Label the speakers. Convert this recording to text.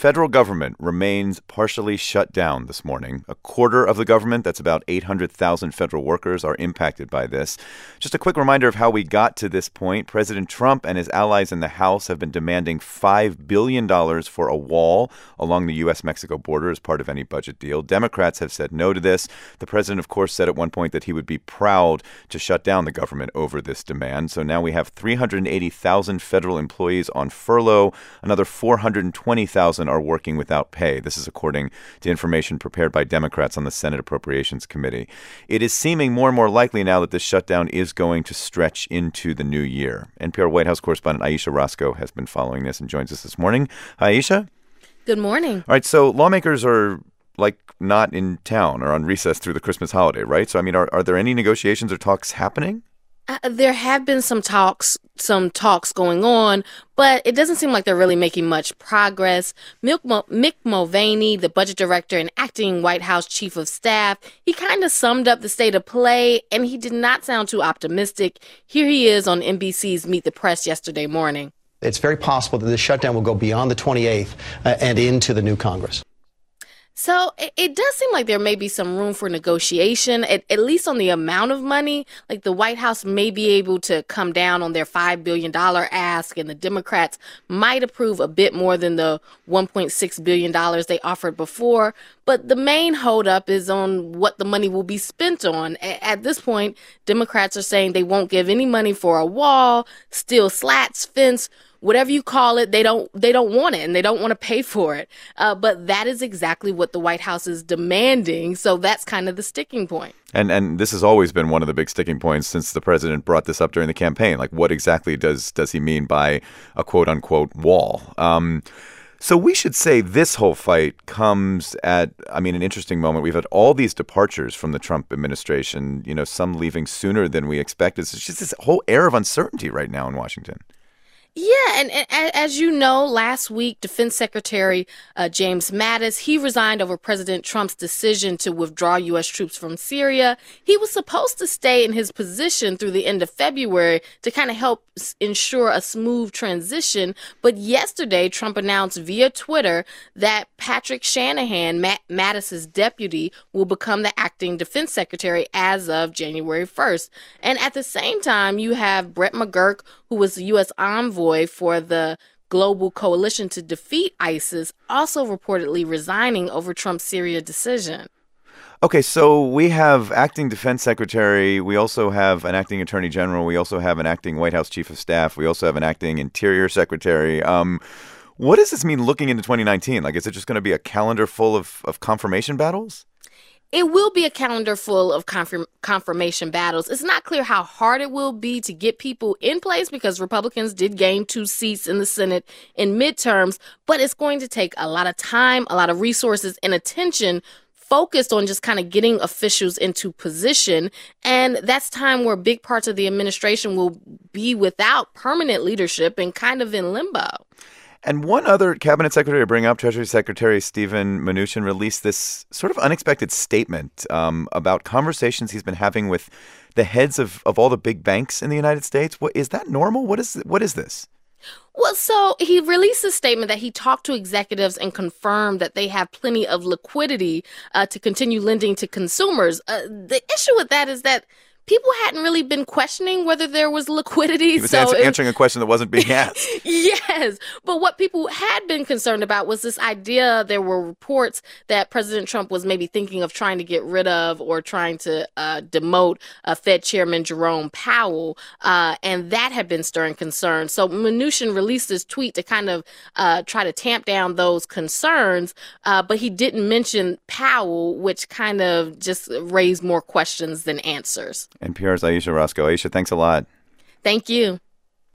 Speaker 1: federal government remains partially shut down this morning. A quarter of the government, that's about 800,000 federal workers, are impacted by this. Just a quick reminder of how we got to this point. President Trump and his allies in the House have been demanding $5 billion for a wall along the U.S.-Mexico border as part of any budget deal. Democrats have said no to this. The president, of course, said at one point that he would be proud to shut down the government over this demand. So now we have 380,000 federal employees on furlough. Another 420,000 are working without pay. This is according to information prepared by Democrats on the Senate Appropriations Committee. It is seeming more and more likely now that this shutdown is going to stretch into the new year. NPR White House correspondent Ayesha Rascoe has been following this and joins us this morning. Hi, Ayesha.
Speaker 2: Good morning.
Speaker 1: All right, so lawmakers are not in town or on recess through the Christmas holiday, right? So, I mean, are there any negotiations or talks happening?
Speaker 2: There have been some talks going on, but it doesn't seem like they're really making much progress. Mick Mulvaney, the budget director and acting White House chief of staff, he kind of summed up the state of play, and he did not sound too optimistic. Here he is on NBC's Meet the Press yesterday morning.
Speaker 3: It's very possible that this shutdown will go beyond the 28th and into the new Congress.
Speaker 2: So it does seem like there may be some room for negotiation, at least on the amount of money. Like the White House may be able to come down on their $5 billion ask, and the Democrats might approve a bit more than the $1.6 billion they offered before. But the main holdup is on what the money will be spent on. At this point, Democrats are saying they won't give any money for a wall, steel slats, fence, whatever you call it. They don't want it, and they don't want to pay for it. But that is exactly what the White House is demanding. So that's kind of the sticking point.
Speaker 1: And this has always been one of the big sticking points since the president brought this up during the campaign. Like, what exactly does he mean by a quote unquote wall? So we should say this whole fight comes at, an interesting moment. We've had all these departures from the Trump administration, some leaving sooner than we expected. So it's just this whole air of uncertainty right now in Washington.
Speaker 2: Yeah, and as you know, last week, Defense Secretary James Mattis, he resigned over President Trump's decision to withdraw U.S. troops from Syria. He was supposed to stay in his position through the end of February to kind of help ensure a smooth transition. But yesterday, Trump announced via Twitter that Patrick Shanahan, Mattis's deputy, will become the acting defense secretary as of January 1st. And at the same time, you have Brett McGurk, who was the U.S. envoy for the global coalition to defeat ISIS, also reportedly resigning over Trump's Syria decision.
Speaker 1: Okay, so we have acting defense secretary. We also have an acting attorney general. We also have an acting White House chief of staff. We also have an acting interior secretary. What does this mean looking into 2019? Like, is it just going to be a calendar full of confirmation battles?
Speaker 2: It will be a calendar full of confirmation battles. It's not clear how hard it will be to get people in place because Republicans did gain 2 seats in the Senate in midterms, but it's going to take a lot of time, a lot of resources, and attention focused on just kind of getting officials into position. And that's time where big parts of the administration will be without permanent leadership and kind of in limbo.
Speaker 1: And one other cabinet secretary to bring up, Treasury Secretary Steven Mnuchin, released this sort of unexpected statement about conversations he's been having with the heads of all the big banks in the United States. Is that normal? What is this?
Speaker 2: Well, so he released a statement that he talked to executives and confirmed that they have plenty of liquidity to continue lending to consumers. The issue with that is that people hadn't really been questioning whether there was liquidity.
Speaker 1: He was answering a question that wasn't being asked.
Speaker 2: Yes. But what people had been concerned about was this idea. There were reports that President Trump was maybe thinking of trying to get rid of or trying to demote Fed Chairman Jerome Powell. And that had been stirring concern. So Mnuchin released this tweet to kind of try to tamp down those concerns. But he didn't mention Powell, which kind of just raised more questions than answers.
Speaker 1: NPR's Ayesha Rascoe. Ayesha, thanks a lot.
Speaker 2: Thank you.